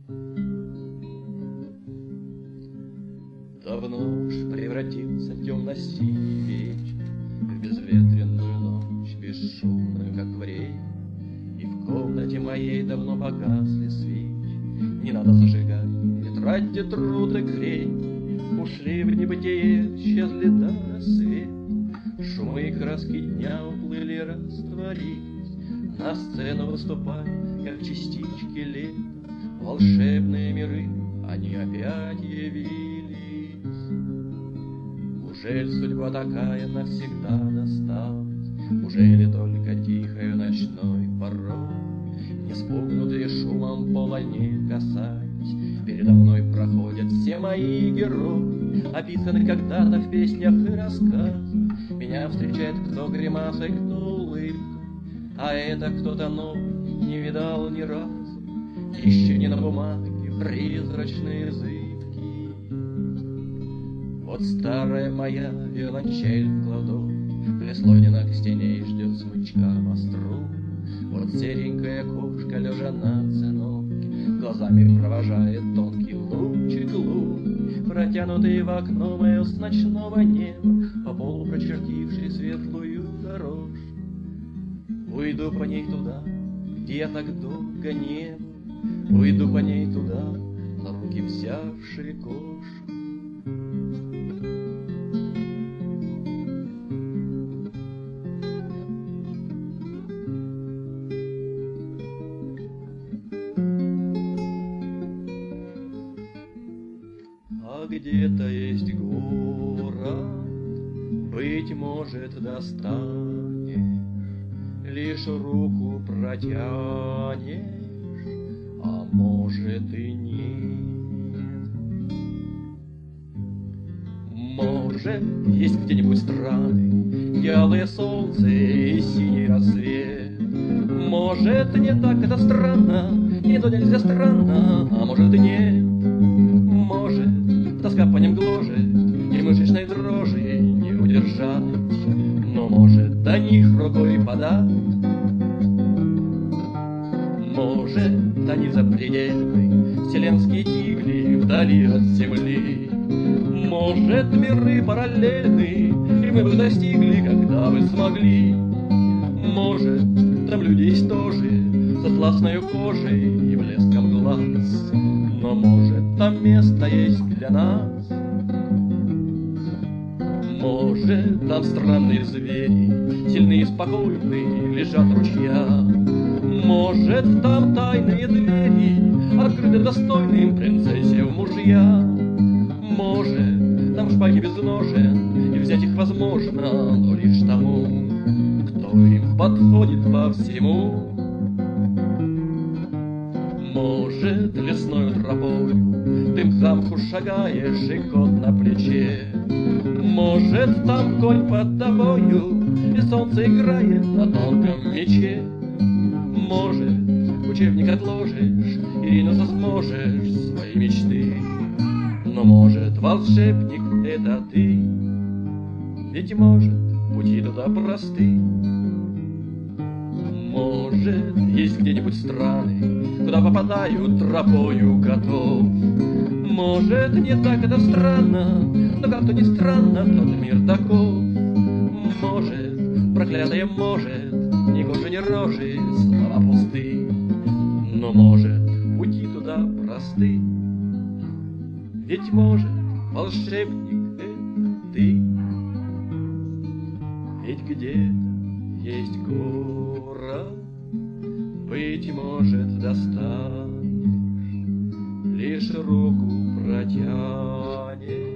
Давно уж превратился темно-синий вечер в безветренную ночь, бесшумную, как время, и в комнате моей давно погасли свечи. Не надо зажигать, не тратьте труд и крень, ушли в небытие, исчезли до рассвета. Шумы и краски дня уплыли, растворились, на сцену выступая, как частички лета. Волшебные миры, они опять явились. Ужель судьба такая навсегда досталась? Ужели только тихою ночной порой? Не спугнутые шумом пола не касаясь, передо мной проходят все мои герои, описаны когда-то в песнях и рассказах. Меня встречает кто гримасой, кто улыбкой, а это кто-то новый, не видал ни разу. Еще не на бумаге призрачные зыбки. Вот старая моя виолончель в кладовке прислонена к стене и ждет смычка по струн. Вот серенькая кошка, лежа на циновке, глазами провожает тонкий лучик лун, протянутый в окно мое с ночного неба, по полу прочертивший светлую дорожку. Уйду по ней туда, где я так долго не был, уйду по ней туда, на руки взявшие кошку. А где-то есть город, быть может, достанешь, лишь руку протянешь, а может и нет. Может, есть где-нибудь страны, ялое солнце и синий рассвет. Может, не так это странно, не то нельзя странно, а может и нет. Может, тоска по ним гложет, и мышечной дрожи не удержать, но может до них рукой подать. Может, они запредельны, вселенские тигли вдали от земли. Может, миры параллельны, и мы бы достигли, когда бы смогли. Может, там люди есть тоже, с атласною кожей и блеском глаз, но может, там место есть для нас. Может, там странные звери, сильные и спокойные, лежат ручья. Может, там тайные двери, открыты достойным принцессе в мужья. Может, там шпаги без ножен, и взять их возможно, но лишь тому, кто им подходит по всему. Может, лесною тропою ты к замку шагаешь, и кот на плече. Может, там конь под тобою, и солнце играет на тонком мече. Может, учебник отложишь и ринуться сможешь в свои мечты. Но может, волшебник, это ты, ведь может, пути туда просты. Может, есть где-нибудь страны, куда попадают тропою котов. Может, не так это странно, но как-то не странно, тот мир таков. Может, проклятое может, ни кожи, ни рожи, слова пусты. Но может, пути туда просты, ведь может, волшебник, это ты. Ведь где-то есть город, быть может, достанешь, лишь руку протянешь,